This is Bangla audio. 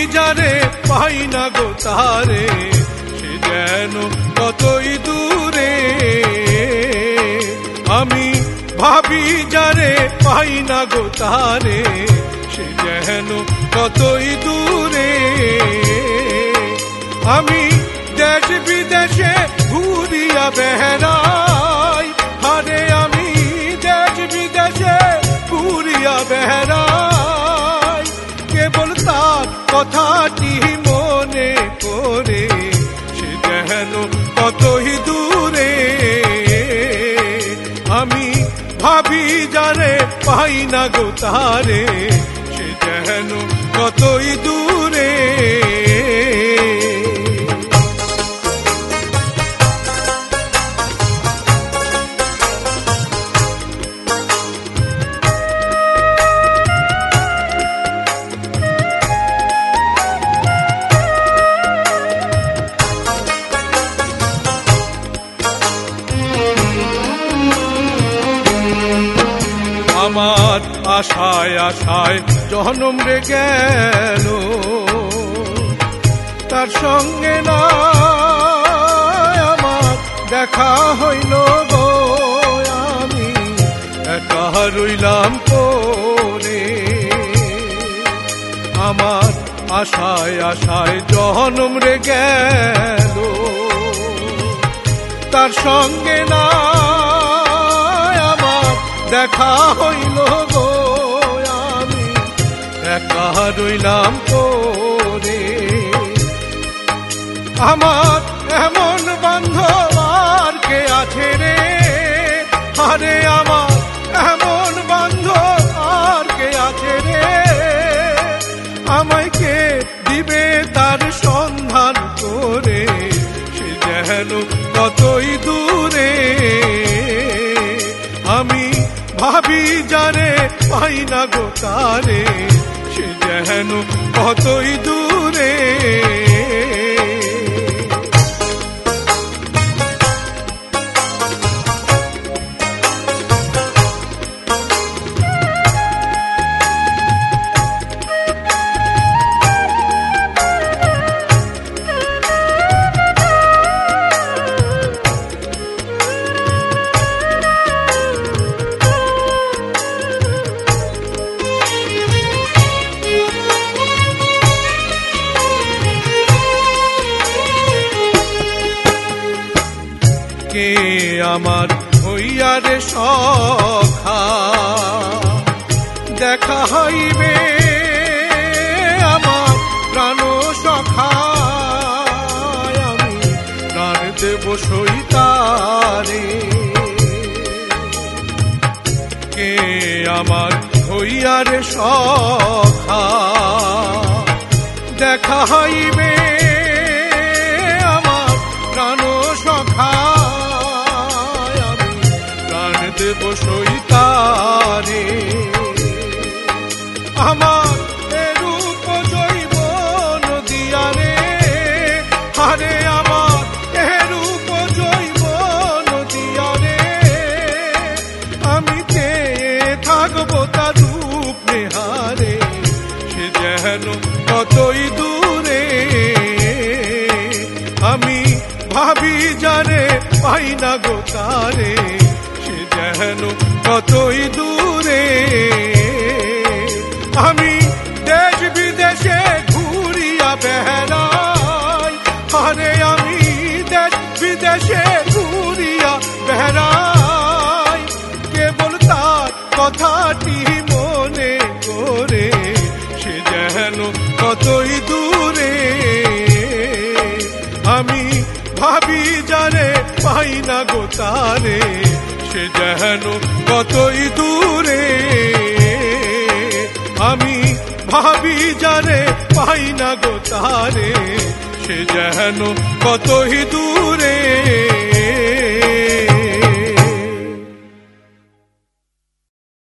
যারে পাই না গো তারে, সে যেন কতই দূরে। আমি ভাবি যারে পাই না গো তারে, সে যেন কতই দূরে। আমি দেশ বিদেশে ঘুরিয়া বেড়াই, আরে আমি দেশ বিদেশে ঘুরিয়া বেড়াই, কেবল তার কথাটি মনে করে, সে যেন কতই দূরে। আমি ভাবি যারে পাই না গো তারে, সে যেন কতই দূরে। আমার আশায় আশায় জনম রে গেল, তার সঙ্গে না আমার দেখা হইল গো। আমি একা রইলাম পরে, আমার আশায় আশায় জনম রে গেল, তার সঙ্গে না দেখা হইল গো। আমি একা রইলাম পরে, আমার এমন বান্ধব আর কে আছে রে, আরে আমার এমন বান্ধব আর কে আছে রে, আমায় কে দিবে তার সন্ধান করে, সে যেন কতই দূরে। আমি ভাবি যারে পাই না গো তারে, সে যেন কতই দূরে। কে আমার হইয়ারে সখা, দেখা হইবে আমার প্রাণ সখা, আমি প্রাণ দেব সইতারে। কে আমার হইয়ারে সখা, দেখা হইবে আমার প্রাণ সখা, দেব সইতারে। আমার এরূপ জৈব নদিয়ারে, আরে আমার এরূপ জৈব নদিয়ারে, আমি চেয়ে থাকবো তার রূপ নেহারে, সে যেন কতই দূরে। আমি ভাবি যারে পাই না গো তারে, যেন কতই দূরে। আমি দেশ বিদেশে ঘুরিয়া বেড়াই, আরে আমি দেশ বিদেশে ঘুরিয়া বেড়াই, কেবল তার কথাটি মনে করে, সে যেন কতই দূরে। আমি ভাবি যারে পাই না গো তারে, সে যেন কতই দূরে। আমি ভাবি যারে পাই না গো তারে, সে যেন কতই দূরে।